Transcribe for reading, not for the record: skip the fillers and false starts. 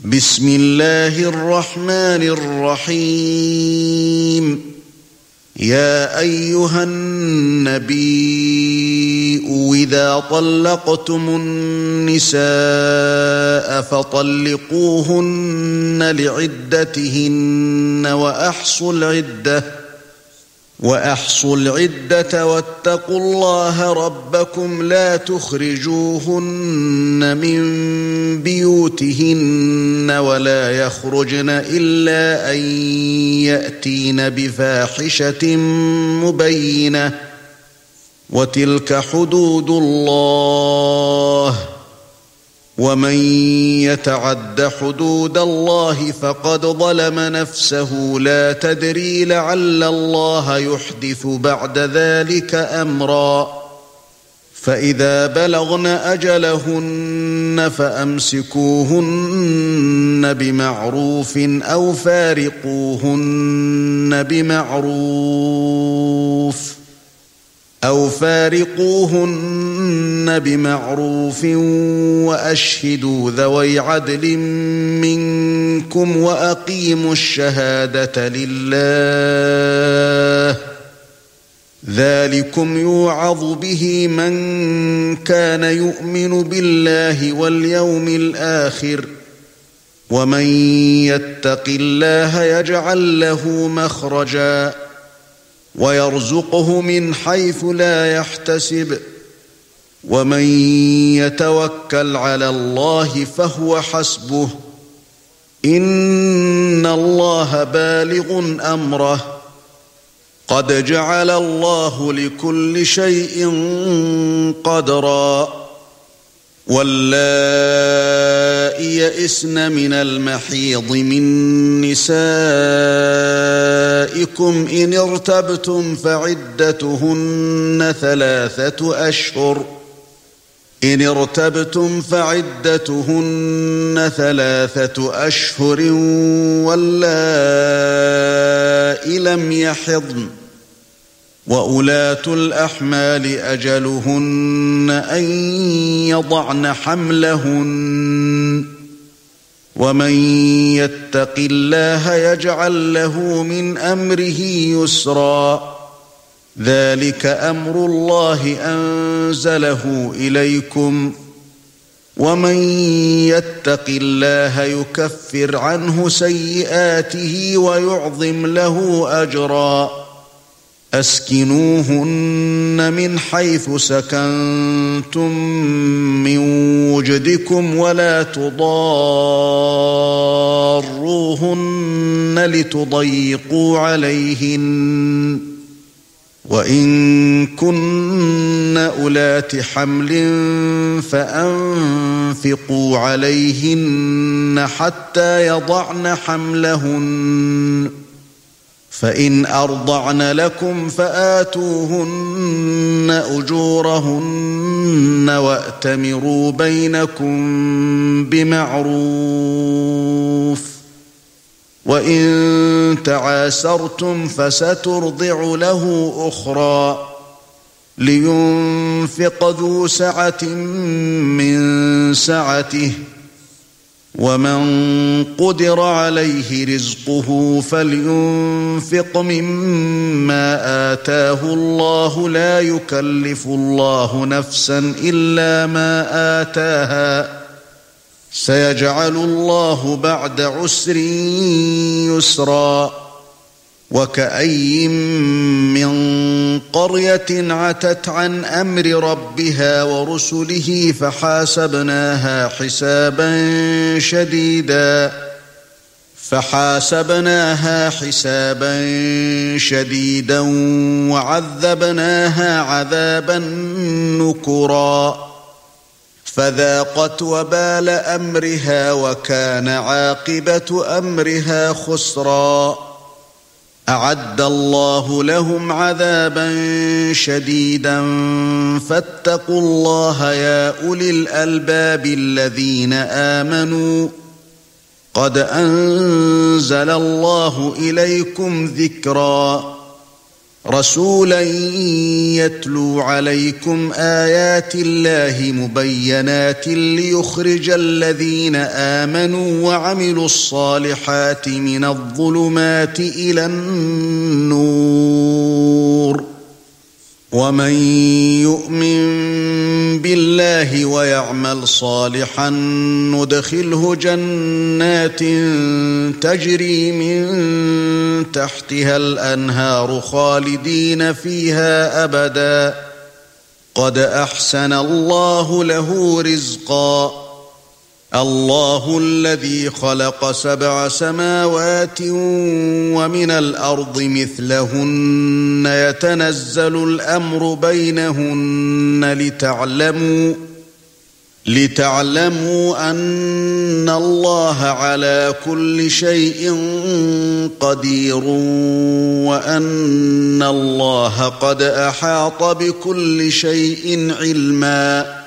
بسم الله الرحمن الرحيم يا أيها النبي إذا طلقتم النساء فطلقوهن لعدتهن وأحصوا العدة واتقوا الله ربكم لا تخرجوهن من بيوتهن ولا يخرجن إلا أن يأتين بفاحشة مبينة وتلك حدود الله ومن يتعد حدود الله فقد ظلم نفسه لا تدري لعل الله يحدث بعد ذلك أمرا فإذا بلغن أجلهن فأمسكوهن بمعروف أو فارقوهن بمعروف وأشهدوا ذوي عدل منكم وأقيموا الشهادة لله ذلكم يوعظ به من كان يؤمن بالله واليوم الآخر ومن يتق الله يجعل له مخرجا ويرزقه من حيث لا يحتسب ومن يتوكل على الله فهو حسبه إن الله بالغ أمره قد جعل الله لكل شيء قدرا واللائي يئسن من المحيض من نسائكم إن ارتبتم فعدتهن ثلاثة أشهر واللائي لم يحضن وأولاة الأحمال أجلهن أن يضعن حملهن ومن يتق الله يجعل له من أمره يسرا ذلك أمر الله أنزله إليكم ومن يتق الله يكفر عنه سيئاته ويعظم له أجرا أسكنوهن من حيث سكنتم من وجدكم ولا تضاروهن لتضيقوا عليهن وإن كن أولات حمل فأنفقوا عليهن حتى يضعن حملهن فإن أرضعن لكم فآتوهن أجورهن وأتمروا بينكم بمعروف وإن تعاسرتم فسترضع له أخرى لينفق ذو سعة من سعته ومن قدر عليه رزقه فلينفق مما آتاه الله لا يكلف الله نفسا إلا ما آتاها سيجعل الله بعد عسر يسرا وكأي من قرية عتت عن أمر ربها ورسله فحاسبناها حسابا شديدا وعذبناها عذابا نكرا فذاقت وبال أمرها وكان عاقبة أمرها خسرا أعد الله لهم عذابا شديدا فاتقوا الله يا أولي الألباب الذين آمنوا قد أنزل الله إليكم ذكرا رسولا يتلو عليكم آيات الله مبينات ليخرج الذين آمنوا وعملوا الصالحات من الظلمات إلى النور ومن يؤمن بالله ويعمل صالحا ندخله جنات تجري من تحتها الأنهار خالدين فيها أبدا قد أحسن الله له رزقا الله الذي خلق 7 سماوات ومن الأرض مثلهن يتنزل الأمر بينهن لتعلموا أن الله على كل شيء قدير وأن الله قد أحاط بكل شيء علما